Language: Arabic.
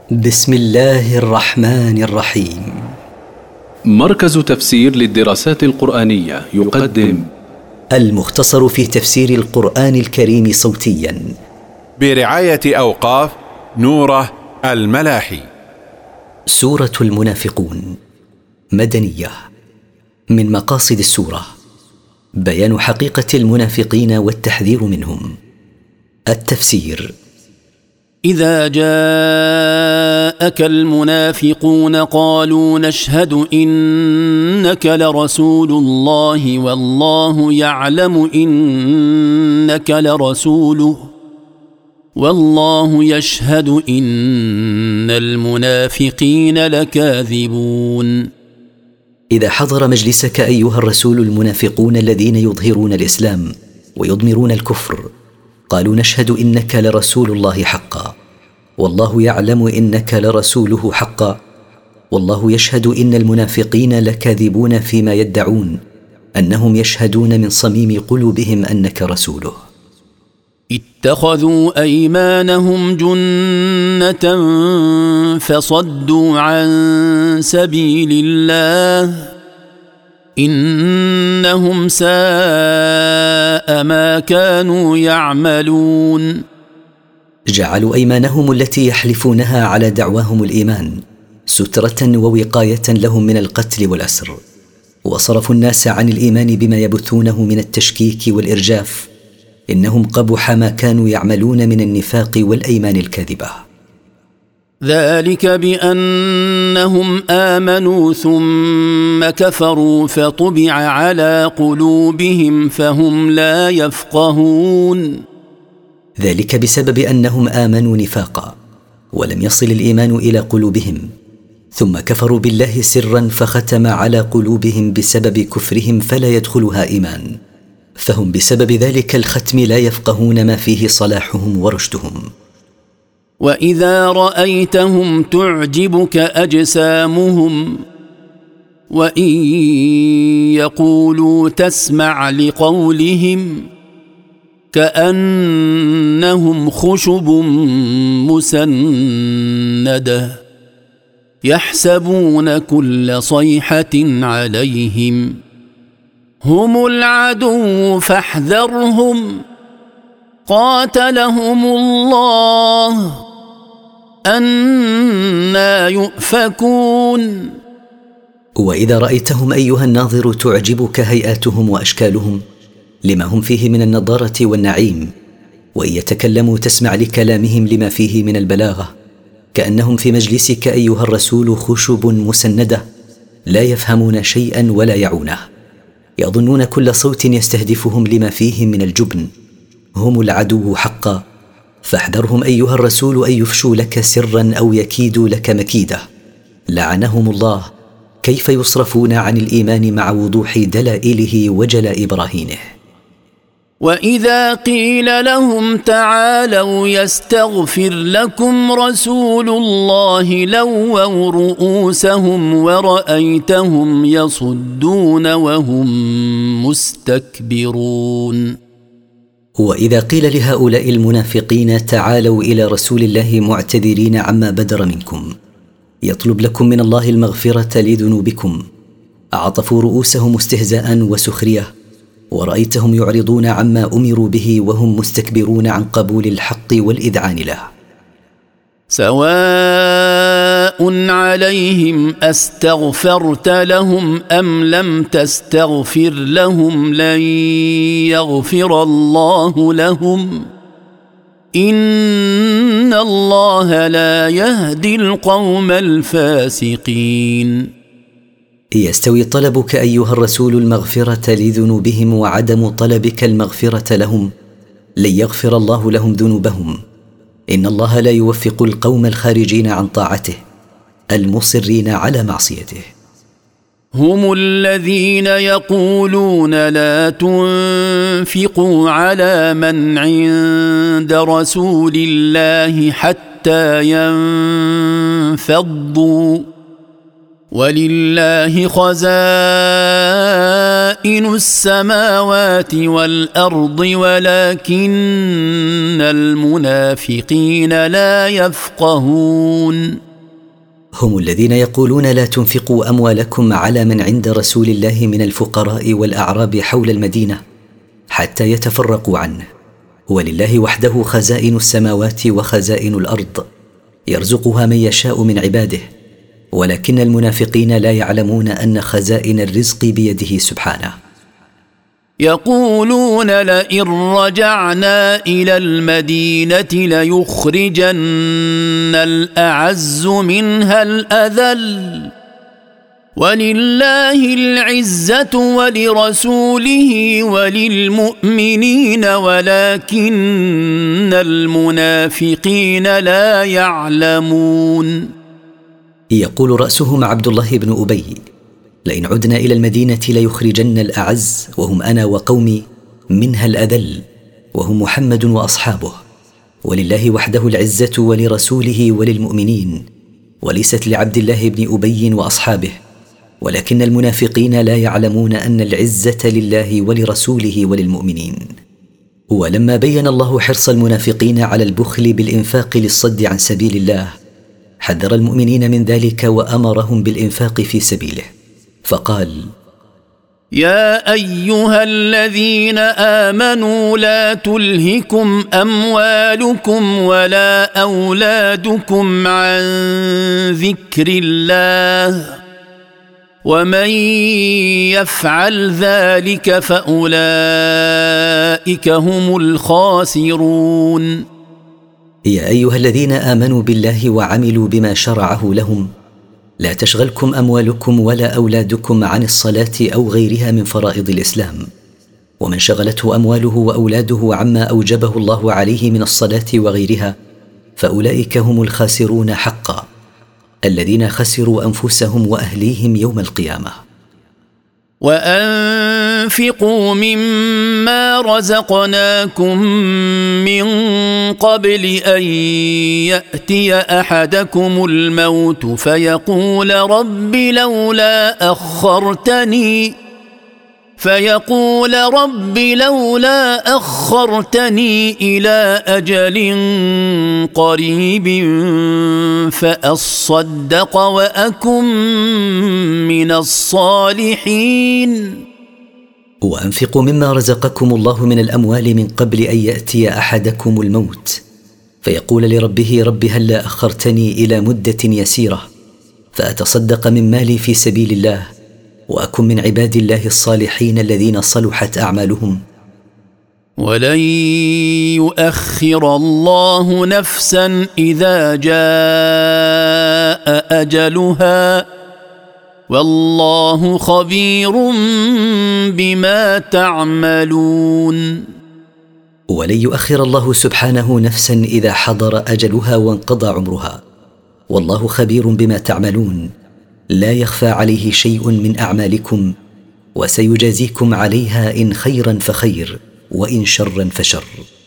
بسم الله الرحمن الرحيم. مركز تفسير للدراسات القرآنية يقدم المختصر في تفسير القرآن الكريم صوتيا برعاية أوقاف نوره الملاحي. سورة المنافقون مدنية. من مقاصد السورة بيان حقيقة المنافقين والتحذير منهم. التفسير: إذا جاءك المنافقون قالوا نشهد إنك لرسول الله والله يعلم إنك لرسوله والله يشهد إن المنافقين لكاذبون. إذا حضر مجلسك أيها الرسول المنافقون الذين يظهرون الإسلام ويضمرون الكفر، قالوا نشهد إنك لرسول الله حقا والله يعلم إنك لرسوله حقا والله يشهد إن المنافقين لكاذبون فيما يدعون أنهم يشهدون من صميم قلوبهم أنك رسوله. اتخذوا أيمانهم جنة فصدوا عن سبيل الله إنهم ساء ما كانوا يعملون. جعلوا أيمانهم التي يحلفونها على دعواهم الإيمان سترة ووقاية لهم من القتل والأسر، وصرفوا الناس عن الإيمان بما يبثونه من التشكيك والإرجاف. إنهم قبح ما كانوا يعملون من النفاق والأيمان الكاذبة. ذلك بأنهم آمنوا ثم كفروا فطبع على قلوبهم فهم لا يفقهون. ذلك بسبب أنهم آمنوا نفاقا ولم يصل الإيمان إلى قلوبهم، ثم كفروا بالله سرا فختم على قلوبهم بسبب كفرهم فلا يدخلها إيمان، فهم بسبب ذلك الختم لا يفقهون ما فيه صلاحهم ورشدهم. وإذا رأيتهم تعجبك أجسامهم وإن يقولوا تسمع لقولهم كأنهم خشب مسندة يحسبون كل صيحة عليهم هم العدو فاحذرهم قاتلهم الله أنى يؤفكون. وإذا رأيتهم أيها الناظر تعجبك هيئاتهم وأشكالهم لما هم فيه من النضارة والنعيم، وإن يتكلموا تسمع لكلامهم لما فيه من البلاغة، كأنهم في مجلسك أيها الرسول خشب مسندة لا يفهمون شيئا ولا يعونه، يظنون كل صوت يستهدفهم لما فيه من الجبن. هم العدو حقا فاحذرهم أيها الرسول أن يفشوا لك سرا أو يكيدوا لك مكيدة. لعنهم الله، كيف يصرفون عن الإيمان مع وضوح دلائله وجلاء براهينه. وإذا قيل لهم تعالوا يستغفر لكم رسول الله لووا رؤوسهم ورأيتهم يصدون وهم مستكبرون. وإذا قيل لهؤلاء المنافقين تعالوا إلى رسول الله معتذرين عما بدر منكم يطلب لكم من الله المغفرة لذنوبكم، أعطفوا رؤوسهم استهزاء وسخرية، ورأيتهم يعرضون عما أمروا به وهم مستكبرون عن قبول الحق والإذعان له. سواء عليهم أستغفرت لهم أم لم تستغفر لهم لن يغفر الله لهم إن الله لا يهدي القوم الفاسقين. يستوي طلبك أيها الرسول المغفرة لذنوبهم وعدم طلبك المغفرة لهم؟ لن يغفر الله لهم ذنوبهم. إن الله لا يوفق القوم الخارجين عن طاعته المصرين على معصيته. هم الذين يقولون لا تنفقوا على من عند رسول الله حتى ينفضوا ولله خزائن السماوات والأرض ولكن المنافقين لا يفقهون. هم الذين يقولون لا تنفقوا أموالكم على من عند رسول الله من الفقراء والأعراب حول المدينة حتى يتفرقوا عنه، ولله وحده خزائن السماوات وخزائن الأرض يرزقها من يشاء من عباده، ولكن المنافقين لا يعلمون أن خزائن الرزق بيده سبحانه. يقولون لئن رجعنا إلى المدينة ليخرجن الأعز منها الأذل ولله العزة ولرسوله وللمؤمنين ولكن المنافقين لا يعلمون. يقول رأسهم عبد الله بن أبي: لئن عدنا إلى المدينة ليخرجن الأعز وهم أنا وقومي منها الأذل وهم محمد وأصحابه، ولله وحده العزة ولرسوله وللمؤمنين، وليست لعبد الله بن أبي وأصحابه، ولكن المنافقين لا يعلمون أن العزة لله ولرسوله وللمؤمنين. ولما بين الله حرص المنافقين على البخل بالإنفاق للصد عن سبيل الله، حذر المؤمنين من ذلك وأمرهم بالإنفاق في سبيله، فقال: يا أيها الذين آمنوا لا تلهكم أموالكم ولا أولادكم عن ذكر الله ومن يفعل ذلك فأولئك هم الخاسرون. يا أيها الذين آمنوا بالله وعملوا بما شرعه لهم، لا تشغلكم أموالكم ولا أولادكم عن الصلاة أو غيرها من فرائض الإسلام، ومن شغلته أمواله وأولاده عما أوجبه الله عليه من الصلاة وغيرها فأولئك هم الخاسرون حقا، الذين خسروا أنفسهم وأهليهم يوم القيامة. وأنفقوا مما رزقناكم من قبل أن يأتي أحدكم الموت فيقول رب لولا أخرتني إلى أجل قريب فأصدق وأكن من الصالحين. وأنفقوا مما رزقكم الله من الأموال من قبل أن يأتي أحدكم الموت فيقول لربه رب هلا أخرتني إلى مدة يسيرة فأتصدق من مالي في سبيل الله وأكن من عباد الله الصالحين الذين صلحت أعمالهم. ولن يؤخر الله نفسا إذا جاء أجلها والله خبير بما تعملون. ولن يؤخر الله سبحانه نفسا إذا حضر أجلها وانقضى عمرها، والله خبير بما تعملون، لا يخفى عليه شيء من أعمالكم، وسيجازيكم عليها إن خيرا فخير وإن شرا فشر.